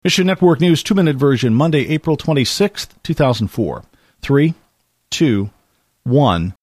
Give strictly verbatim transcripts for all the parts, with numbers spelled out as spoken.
Mission Network News two-minute version, Monday, April twenty-sixth, two thousand four. Three, two, one.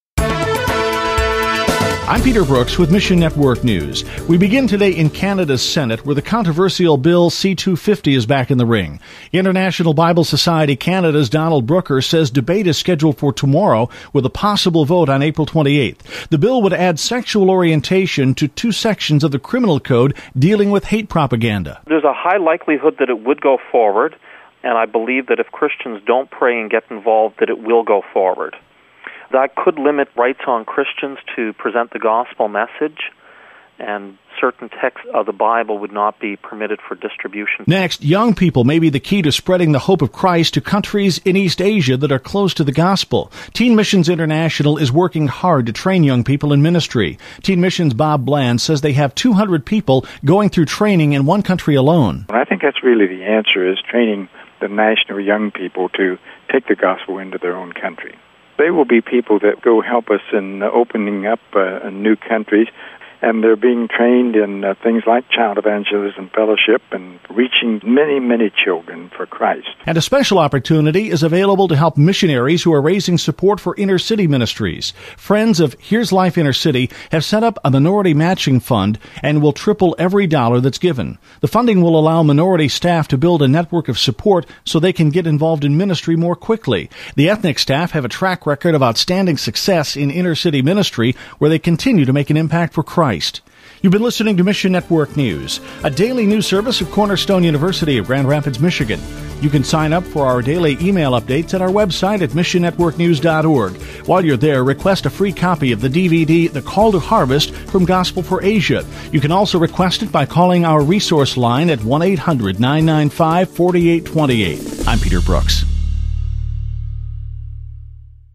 I'm Peter Brooks with Mission Network News. We begin today in Canada's Senate, where the controversial Bill C two fifty is back in the ring. International Bible Society Canada's Donald Brooker says debate is scheduled for tomorrow with a possible vote on April twenty-eighth. The bill would add sexual orientation to two sections of the criminal code dealing with hate propaganda. There's a high likelihood that it would go forward, and I believe that if Christians don't pray and get involved, that it will go forward. That could limit rights on Christians to present the gospel message, and certain texts of the Bible would not be permitted for distribution. Next, young people may be the key to spreading the hope of Christ to countries in East Asia that are close to the gospel. Teen Missions International is working hard to train young people in ministry. Teen Missions' Bob Bland says they have two hundred people going through training in one country alone. I think that's really the answer, is training the national young people to take the gospel into their own country. They will be people that go help us in opening up uh, new countries, and they're being trained in uh, things like child evangelism fellowship and reaching many, many children for Christ. And a special opportunity is available to help missionaries who are raising support for inner city ministries. Friends of Here's Life Inner City have set up a minority matching fund and will triple every dollar that's given. The funding will allow minority staff to build a network of support so they can get involved in ministry more quickly. The ethnic staff have a track record of outstanding success in inner city ministry, where they continue to make an impact for Christ. You've been listening to Mission Network News, a daily news service of Cornerstone University of Grand Rapids, Michigan. You can sign up for our daily email updates at our website at mission network news dot org. While you're there, request a free copy of the D V D, The Call to Harvest from Gospel for Asia. You can also request it by calling our resource line at one eight hundred nine nine five four eight two eight. I'm Peter Brooks.